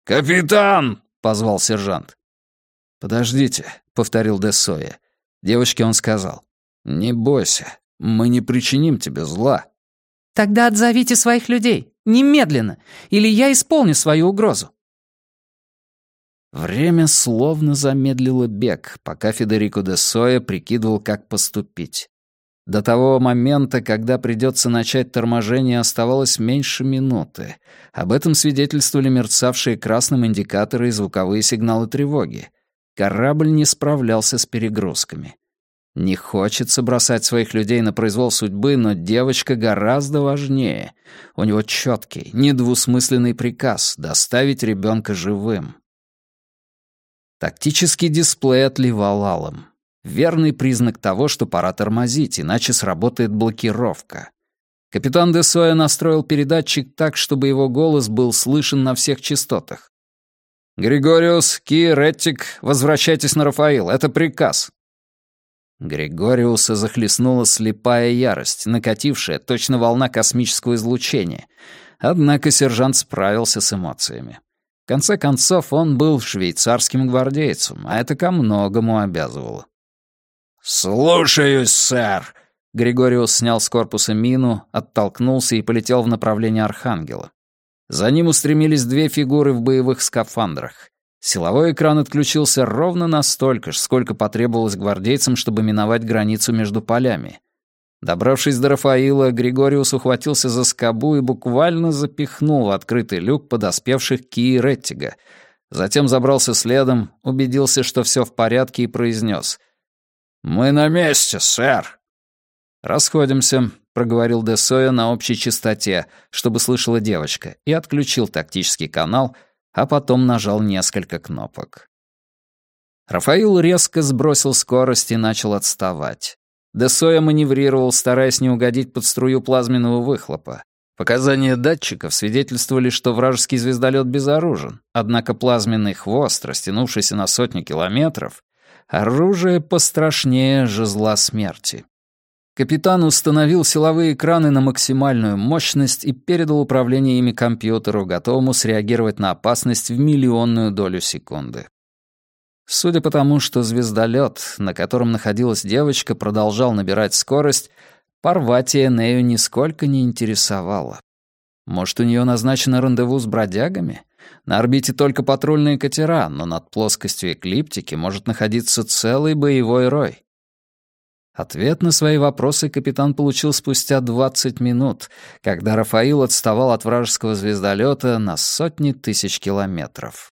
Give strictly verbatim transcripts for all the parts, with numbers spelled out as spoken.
«Капитан!» — позвал сержант. «Подождите», — повторил де Сойя. Девочке он сказал: «Не бойся, мы не причиним тебе зла». «Тогда отзовите своих людей, немедленно, или я исполню свою угрозу». Время словно замедлило бег, пока Федерико де Сойя прикидывал, как поступить. До того момента, когда придется начать торможение, оставалось меньше минуты. Об этом свидетельствовали мерцавшие красным индикаторы и звуковые сигналы тревоги. Корабль не справлялся с перегрузками. Не хочется бросать своих людей на произвол судьбы, но девочка гораздо важнее. У него четкий, недвусмысленный приказ — доставить ребенка живым. Тактический дисплей отливал алым. Верный признак того, что пора тормозить, иначе сработает блокировка. Капитан де Сойя настроил передатчик так, чтобы его голос был слышен на всех частотах. «Григориус, Ки, Реттик, возвращайтесь на Рафаил, это приказ». Григориуса захлестнула слепая ярость, накатившая точно волна космического излучения. Однако сержант справился с эмоциями. В конце концов, он был швейцарским гвардейцем, а это ко многому обязывало. «Слушаюсь, сэр!» Григориус снял с корпуса мину, оттолкнулся и полетел в направлении Архангела. За ним устремились две фигуры в боевых скафандрах. Силовой экран отключился ровно настолько же, сколько потребовалось гвардейцам, чтобы миновать границу между полями. Добравшись до Рафаила, Григориус ухватился за скобу и буквально запихнул в открытый люк подоспевших Ки и Реттига. Затем забрался следом, убедился, что все в порядке, и произнес: «Мы на месте, сэр!» «Расходимся», — проговорил де Сойя на общей частоте, чтобы слышала девочка, и отключил тактический канал, а потом нажал несколько кнопок. Рафаил резко сбросил скорость и начал отставать. Де Сойя маневрировал, стараясь не угодить под струю плазменного выхлопа. Показания датчиков свидетельствовали, что вражеский звездолет безоружен, однако плазменный хвост, растянувшийся на сотни километров, оружие пострашнее жезла смерти. Капитан установил силовые экраны на максимальную мощность и передал управление ими компьютеру, готовому среагировать на опасность в миллионную долю секунды. Судя по тому, что звездолет, на котором находилась девочка, продолжал набирать скорость, Парвати Энею нисколько не интересовало. Может, у нее назначено рандеву с бродягами? На орбите только патрульные катера, но над плоскостью эклиптики может находиться целый боевой рой. Ответ на свои вопросы капитан получил спустя двадцать минут, когда Рафаил отставал от вражеского звездолета на сотни тысяч километров.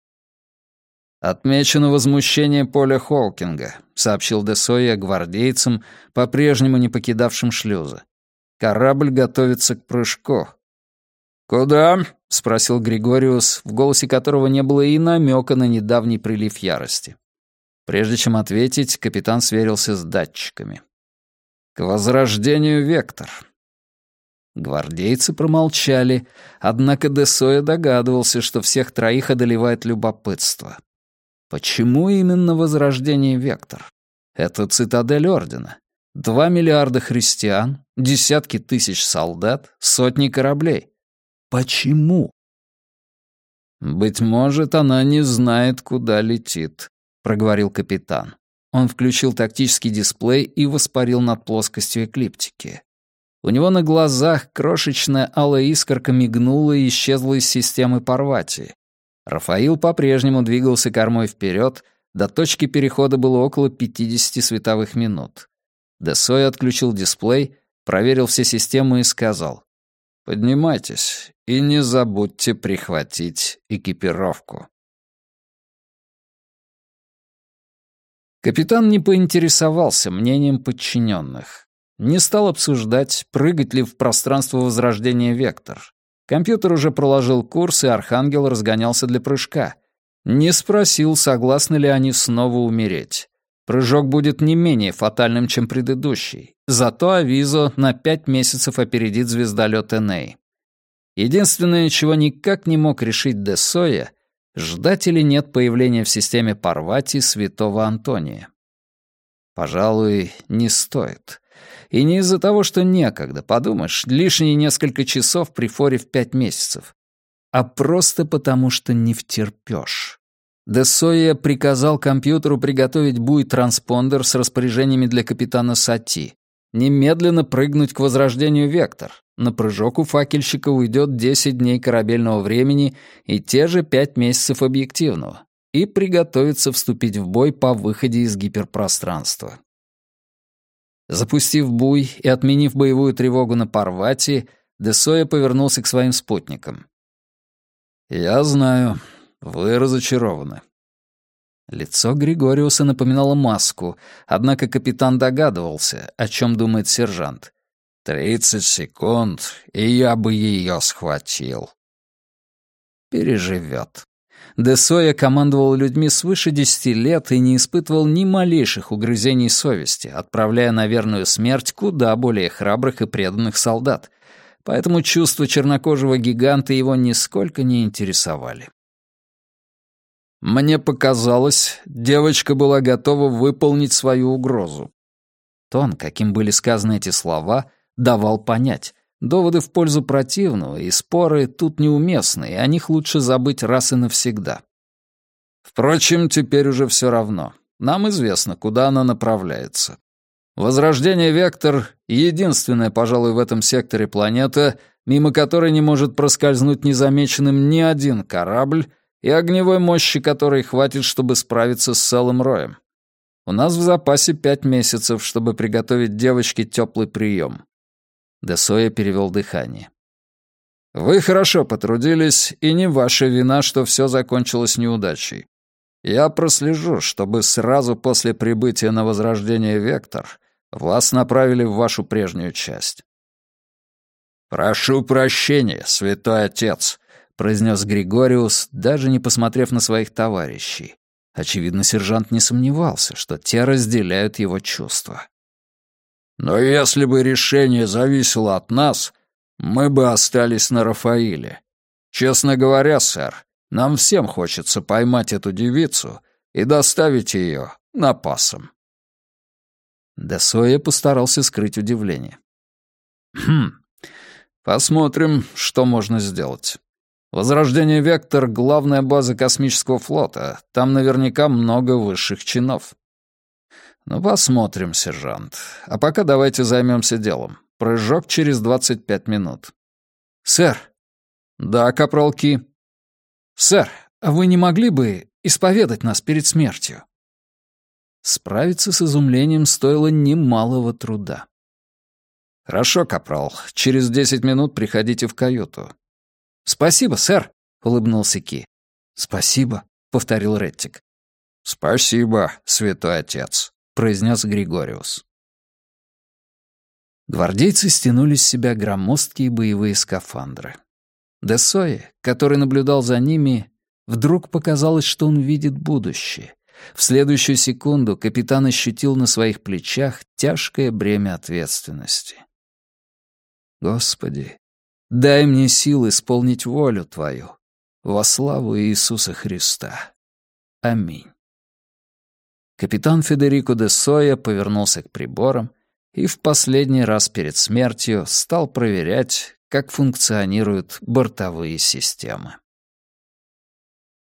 «Отмечено возмущение поля Хоукинга», — сообщил де Сойя гвардейцам, по-прежнему не покидавшим шлюзы. «Корабль готовится к прыжку». «Куда?» — спросил Григориус, в голосе которого не было и намека на недавний прилив ярости. Прежде чем ответить, капитан сверился с датчиками. «К возрождению Вектор». Гвардейцы промолчали, однако де Сойя догадывался, что всех троих одолевает любопытство. Почему именно возрождение Вектор? Это цитадель Ордена. Два миллиарда христиан, десятки тысяч солдат, сотни кораблей. Почему? «Быть может, она не знает, куда летит», — проговорил капитан. Он включил тактический дисплей и воспарил над плоскостью эклиптики. У него на глазах крошечная алая искорка мигнула и исчезла из системы Парвати. Рафаил по-прежнему двигался кормой вперед, до точки перехода было около пятидесяти световых минут. де Сойя отключил дисплей, проверил все системы и сказал: «Поднимайтесь и не забудьте прихватить экипировку». Капитан не поинтересовался мнением подчиненных. Не стал обсуждать, прыгать ли в пространство возрождения Вектор. Компьютер уже проложил курс, и Архангел разгонялся для прыжка. Не спросил, согласны ли они снова умереть. Прыжок будет не менее фатальным, чем предыдущий. Зато Авизо на пять месяцев опередит звездолет Эней. Единственное, чего никак не мог решить де Сойя, ждать или нет появления в системе Парвати святого Антония. Пожалуй, не стоит. И не из-за того, что некогда, подумаешь, лишние несколько часов при форе в пять месяцев. а просто потому, что не втерпёшь. Де Сойя приказал компьютеру приготовить буй-транспондер с распоряжениями для капитана Сати. Немедленно прыгнуть к возрождению «Вектор». На прыжок у факельщика уйдет десять дней корабельного времени и те же пять месяцев объективного. И приготовиться вступить в бой по выходе из гиперпространства. Запустив буй и отменив боевую тревогу на Парвати, Де Сойя повернулся к своим спутникам. «Я знаю, вы разочарованы». Лицо Григориуса напоминало маску, однако капитан догадывался, о чем думает сержант. «Тридцать секунд, и я бы ее схватил». Переживет. Де Сойя командовал людьми свыше десяти лет и не испытывал ни малейших угрызений совести, отправляя на верную смерть куда более храбрых и преданных солдат, поэтому чувства чернокожего гиганта его нисколько не интересовали. Мне показалось, девочка была готова выполнить свою угрозу. Тон, каким были сказаны эти слова, давал понять. Доводы в пользу противного и споры тут неуместны, и о них лучше забыть раз и навсегда. Впрочем, теперь уже все равно. Нам известно, куда она направляется. Возрождение «Вектор» — единственная, пожалуй, в этом секторе планета, мимо которой не может проскользнуть незамеченным ни один корабль, и огневой мощи которой хватит, чтобы справиться с целым роем. У нас в запасе пять месяцев, чтобы приготовить девочке теплый прием. Де Сойя перевел дыхание. «Вы хорошо потрудились, и не ваша вина, что все закончилось неудачей. Я прослежу, чтобы сразу после прибытия на возрождение «Вектор» вас направили в вашу прежнюю часть». «Прошу прощения, святой отец», — произнес Григориус, даже не посмотрев на своих товарищей. Очевидно, сержант не сомневался, что те разделяют его чувства. «Но если бы решение зависело от нас, мы бы остались на Рафаиле. Честно говоря, сэр, нам всем хочется поймать эту девицу и доставить ее напасом». Де Сойя постарался скрыть удивление. «Хм, посмотрим, что можно сделать. Возрождение «Вектор» — главная база космического флота. Там наверняка много высших чинов. Ну, посмотрим, сержант. А пока давайте займемся делом. Прыжок через двадцать пять минут. Сэр. Да, капрал Ки. Сэр, а вы не могли бы исповедать нас перед смертью? Справиться с изумлением стоило немалого труда. Хорошо, капрал. Через десять минут приходите в каюту. «Спасибо, сэр», — улыбнулся Ки. «Спасибо», — повторил Реттик. «Спасибо, святой отец», — произнес Григориус. Гвардейцы стянули с себя громоздкие боевые скафандры. Де Сойя, который наблюдал за ними, вдруг показалось, что он видит будущее. В следующую секунду капитан ощутил на своих плечах тяжкое бремя ответственности. «Господи, дай мне сил исполнить волю Твою, во славу Иисуса Христа. Аминь». Капитан Федерико де Сойя повернулся к приборам и в последний раз перед смертью стал проверять, как функционируют бортовые системы.